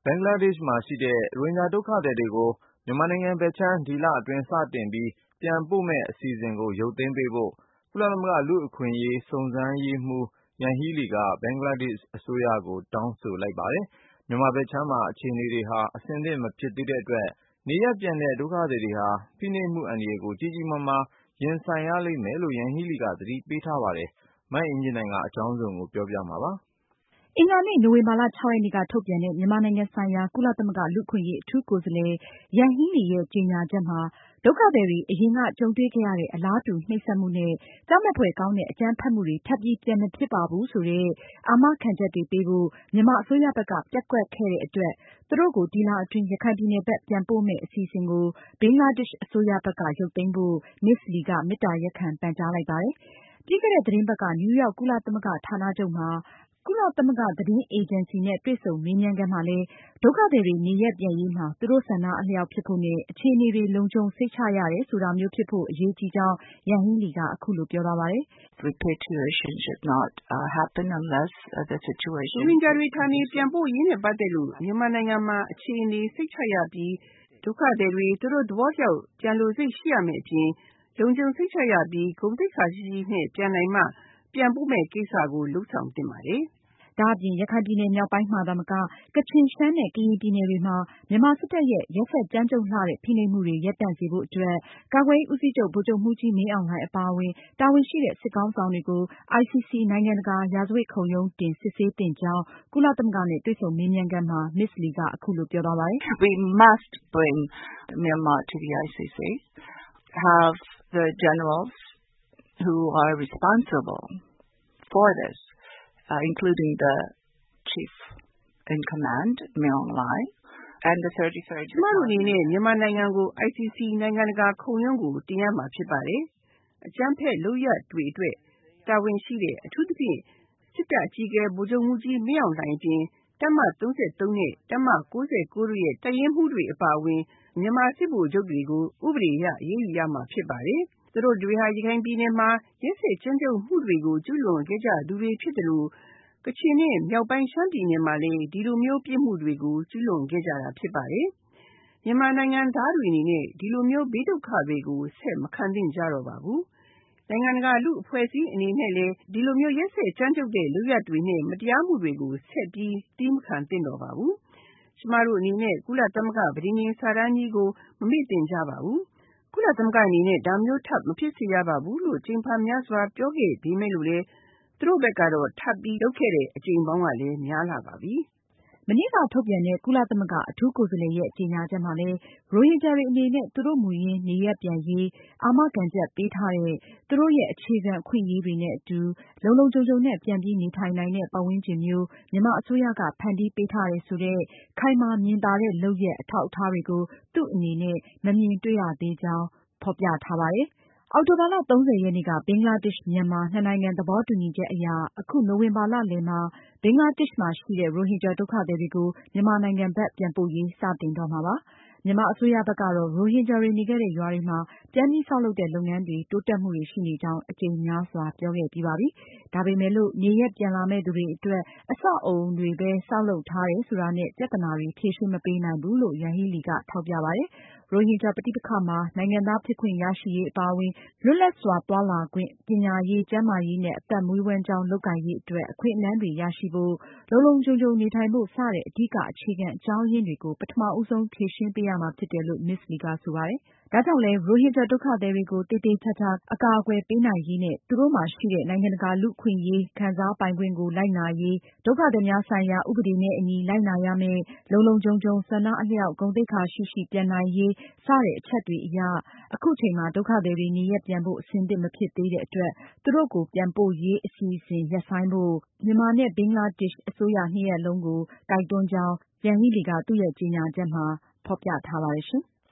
ဘင်္ဂလားဒေ့ရှ်မှာရှိတဲ့ ရိုဟင်ဂျာဒုက္ခသည်တွေကို မြန်မာနိုင်ငံဘက်ခြမ်း ဒီလအတွင်းစတင်ပြီး ပြန်ပို့မယ့်အစီအစဉ်ကို ရုပ်သိမ်းပေးဖို့ ကုလသမဂ္ဂလူ့အခွင့်အရေးစုံစမ်းရေးမှူး Yanghee Lee က ဘင်္ဂလားဒေ့ရှ်အစိုးရကို တောင်းဆိုလိုက်ပါတယ်။ မြန်မာဘက်ခြမ်းမှာ အခြေအနေတွေဟာ အဆင်သင့်မဖြစ်သေးတဲ့အတွက် နေရပ်ပြန်တဲ့ဒုက္ခသည်တွေဟာ ဖိနှိပ်မှုအန္တရာယ်ကို ကြီးကြီးမားမား ရင်ဆိုင်ရလိမ့်မယ်လို့ Yanghee Lee က သတိပေးထားပါတယ်။ မအင်ကြင်းနိုင်က အကြောင်းစုံကို ပြောပြမှာပါ။အင်္ဂါနေ့ နိုဝင်ဘာလ 6 ရက်နေ့က ထုတ်ပြန်တဲ့ မြန်မာနိုင်ငံဆိုင်ရာ ကုလသမဂ္ဂလူ့အခွင့်အရေးအထူးကိုယ်စားလှယ် Yanghee Lee ရဲ့ကြေညာချက်မှာ ဒုက္ခသည်တွေ အရင်က ကြုံတွေ့ခဲ့ရတဲ့ အလားတူနှိပ်စက်မှုနဲ့ ကြောက်မက်ဖွယ်ကောင်းတဲ့ အကြမ်းဖက်မှုတွေ ထပ်ပြီးပြန်မဖြစ်ပါဘူးဆိုတဲ့ အာမခံချက်တွေပေးဖို့ မြန်မာအစိုးရဘက်က ပျက်ကွက်ခဲ့တဲ့အတွက် သူတို့ကို ဒီလအတွင်း ရခိုင်ပြည်နယ်ဘက် ပြန်ပို့မယ့်အစီအစဉ်ကို ဘင်္ဂလားဒေ့ရှ်အစိုးရဘက်က ရုပ်သိမ်းဖို့ Ms. Lee က မေတ္တာရပ်ခံပန်ကြားလိုက်ပါတယ်။ ပြီးခဲ့တဲ့ သတင်းပတ်က နယူးရောက် ကုလသမဂ္ဂဌာနချုပ်မှာ ကုလသမဂ္ဂသတင်းအေဂျင်စီနဲ့ တွေ့ဆုံမေးမြန်းခန်းမှာလည်း ဒုက္ခသည်တွေ နေရပ်ပြန်ရေးမှာ သူတို့ဆန္ဒအလျောက်ဖြစ်ဖို့နဲ့ အခြေအနေတွေ လုံခြုံစိတ်ချရတယ်ဆိုတာမျိုးဖြစ်ဖို့ အရေးကြီးကြောင်း Yanghee Lee က အခုလိုပြောသွားပါတယ်။ “ရိုဟင်ဂျာတွေ ဌာနေပြန်ပို့ရေးနဲ့ ပတ်သက်လို့ မြန်မာနိုင်ငံမှာ အခြေအနေ စိတ်ချရပြီး ဒုက္ခသည်တွေ သူတို့သဘောကျ ပြန်လိုစိတ်ရှိရမယ့်အပြင် လုံခြုံစိတ်ချရပြီး ဂုဏ်သိက္ခာရှိရှိနဲ့ ပြန်နိုင်မှ ပြန်ပို့မယ့်ကိစ္စကို လုပ်ဆောင်သင့်ပါတယ်။” ဒါအပြင် ရခိုင်ပြည်နယ်မြောက်ပိုင်းမှာသာမက ကချင်၊ ရှမ်းနဲ့ ကရင်ပြည်နယ်တွေမှာ မြန်မာစစ်တပ်ရဲ့ ရက်စက်ကြမ်းကြုတ်လှတဲ့ ဖိနှိပ်မှုတွေ ရပ်တန့်စေဖို့အတွက် ကာကွယ်ရေးဦးစီးချုပ် ဗိုလ်ချုပ်မှူးကြီး မင်းအောင်လှိုင်အပါအဝင် တာဝန်ရှိတဲ့ စစ်ခေါင်းဆောင်တွေကို ICC နိုင်ငံတကာရာဇဝတ်ခုံရုံးတင် စစ်ဆေးသင့်ကြောင်း ကုလသမဂ္ဂနဲ့ တွေ့ဆုံမေးမြန်းခန်းမှာ Ms. Lee က အခုလိုပြောသွားပါတယ်။ “မြန်မာနိုင်ငံကို ICC နိုင်ငံတကာခုံရုံးကို တင်ရမှာဖြစ်ပါတယ်။ အကြမ်းဖက်လုပ်ရပ်တွေအတွက် တာဝန်ရှိတဲ့ အထူးသဖြင့် စစ်တပ်အကြီးအကဲ ဗိုလ်ချုပ်မှူးကြီး မင်းအောင်လှိုင်အပြင် တပ်မ နဲ့ တပ်မ တို့ရဲ့ တပ်ရင်းမှူးတွေအပါအဝင် မြန်မာစစ်ဗိုလ်ချုပ်တွေကို ဥပဒေအရ အရေးယူရမှာဖြစ်ပါတယ်။ သူတို့တွေဟာ ရခိုင်ပြည်နယ်မှာ ရက်စက်ကြမ်းကြုတ်မှုတွေကို ကျူးလွန်ခဲ့ကြသူတွေဖြစ်သလို ကချင်နဲ့ မြောက်ပိုင်းရှမ်းပြည်နယ်မှာလည်း ဒီလိုမျိုးပြစ်မှုတွေကို ကျူးလွန်ခဲ့ကြတာဖြစ်ပါတယ်။ မြန်မာနိုင်ငံသားတွေအနေနဲ့ ဒီလိုမျိုးဘေးဒုက္ခတွေကို ဆက်မခံသင့်ကြတော့ပါဘူး။ နိုင်ငံတကာလူ့အဖွဲ့အစည်းအနေနဲ့လည်း ဒီလိုမျိုးရက်စက်ကြမ်းကြုတ်တဲ့လုပ်ရပ်တွေနဲ့ မတရားမှုတွေကို ဆက်ပြီး သည်းမခံသင့်တော့ပါဘူး။ ကျမတို့အနေနဲ့ ကုလသမဂ္ဂပဋိညာဉ်စာတမ်းကြီးကို မမေ့သင့်ကြပါဘူး။ ကုလသမဂ္ဂအနေနဲ့ ဒါမျိုးထပ်မဖြစ်စေရပါဘူးလို့ ကြိမ်ဖန်များစွာပြောခဲ့ပေမယ့်လို့လည်း သူတို့ဘက်ကတော့ ထပ်ပြီးလုပ်ခဲ့တဲ့အကြိမ်ပေါင်းကလည်း များလှပါပြီ။” မနေ့က ထုတ်ပြန်တဲ့ ကုလသမဂ္ဂအထူးကိုယ်စားလှယ်ရဲ့ ကြေညာချက်မှာလည်း ရိုဟင်ဂျာတွေအနေနဲ့ သူတို့မူရင်းနေရပ်ပြန်ရေး အာမခံချက်ပေးထားတဲ့ သူတို့ရဲ့ အခြေခံအခွင့်အရေးတွေနဲ့အတူ လုံလုံခြုံခြုံနဲ့ ပြန်ပြီးနေထိုင်နိုင်တဲ့ ပတ်ဝန်းကျင်မျိုး မြန်မာအစိုးရက ဖန်တီးပေးထားတယ်ဆိုတဲ့ ခိုင်မာမြင်သာတဲ့ လုပ်ရပ်အထောက်အထားတွေကို သူ့အနေနဲ့ မမြင်တွေ့ရသေးကြောင်း ဖေါ်ပြထားပါတယ်။ အောက်တိုဘာလ ရက်နေ့က ဘင်္ဂလားဒေ့ရှ်-မြန်မာ နှစ်နိုင်ငံသဘောတူညီချက်အရ အခု နိုဝင်ဘာလလယ်မှာ ဘင်္ဂလားဒေ့ရှ်မှာရှိတဲ့ ရိုဟင်ဂျာဒုက္ခသည်တွေကို မြန်မာနိုင်ငံဘက် ပြန်ပို့ရေး စတင်တော့မှာပါ။ မြန်မာအစိုးရဘက်ကတော့ ရိုဟင်ဂျာတွေနေခဲ့တဲ့ရွာတွေမှာ ပြန်ပြီးဆောက်လုပ်တဲ့လုပ်ငန်းတွေ တိုးတက်မှုတွေရှိနေကြောင်း အကြိမ်များစွာပြောခဲ့ပြီးပါပြီ။ ဒါပေမယ်လို့ နေရပ်ပြန်လာမယ့်သူတွေအတွက် အဆောက်အဦတွေပဲ ဆောက်လုပ်ထားတယ်ဆိုတာနဲ့ ပြဿနာတွေ ဖြေရှင်းမပေးနိုင်ဘူးလို့ Yanghee Lee ကထောက်ပြပါတယ်။ ရိုဟင်ဂျာပဋိပက္ခမှာ နိုင်ငံသားဖြစ်ခွင့်ရရှိရေးအပါအဝင် လွတ်လပ်စွာသွားလာခွင့်၊ ပညာရေး၊ ကျန်းမာရေးနဲ့ အသက်မွေးဝမ်းကျောင်းလုပ်ကိုင်ရေးအတွက် အခွင့်အလမ်းတွေရရှိဖို့၊ လုံလုံခြုံခြုံနေထိုင်ဖို့ စတဲ့ အဓိကအခြေခံအကြောင်းအရင်းတွေကို ပထမဦးဆုံး ဖြေရှင်းပေးရမှာဖြစ်တယ်လို့ Ms. Lee ကဆိုပါတယ်။ ဒါကြောင့်လည်း ရိုဟင်ဂျာဒုက္ခသည်တွေကို သေသေချာချာ အကာအကွယ်ပေးနိုင်ရေးနဲ့ သူတို့မှာရှိတဲ့ နိုင်ငံတကာလူ့အခွင့်အရေးခံစားပိုင်ခွင့်ကို လိုက်နာရေး၊ ဒုက္ခသည်များဆိုင်ရာ ဥပဒေနဲ့အညီ လိုက်နာရမယ့် လုံလုံခြုံခြုံ ဆန္ဒအလျောက် ဂုဏ်သိက္ခာရှိရှိ ပြန်နိုင်ရေး စတဲ့အချက်တွေအရ အခုချိန်မှာ ဒုက္ခသည်တွေ နေရပ်ပြန်ဖို့ အဆင်သင့်မဖြစ်သေးတဲ့အတွက် သူတို့ကို ပြန်ပို့ရေးအစီအစဉ်ရပ်ဆိုင်းဖို့ မြန်မာနဲ့ ဘင်္ဂလားဒေ့ရှ်အစိုးရနှစ်ရပ်လုံးကို တိုက်တွန်းကြောင်း Yanghee Lee က သူရဲ့ကြေညာချက်မှာ ဖေါ်ပြထားပါတယ်ရှင်။